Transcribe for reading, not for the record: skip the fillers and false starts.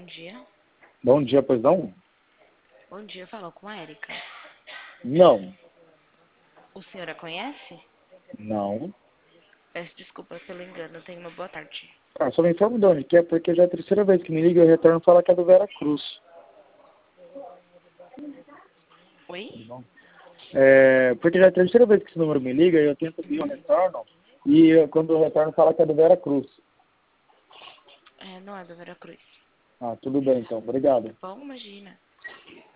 dia. Bom dia, pois não? Bom dia, falou com a Érica. Não. O senhor a conhece? Não. Peço desculpa pelo engano, tenha uma boa tarde. Ah, só me informa de onde que é, porque já é a terceira vez que me liga e eu retorno falar que é do Vera Cruz. Oi? Porque já é a terceira vez que esse número me liga e eu tento e eu retorno. E quando eu retorno fala que é do Vera Cruz. Não é do Veracruz. Ah, tudo bem então. Obrigado. Bom, imagina.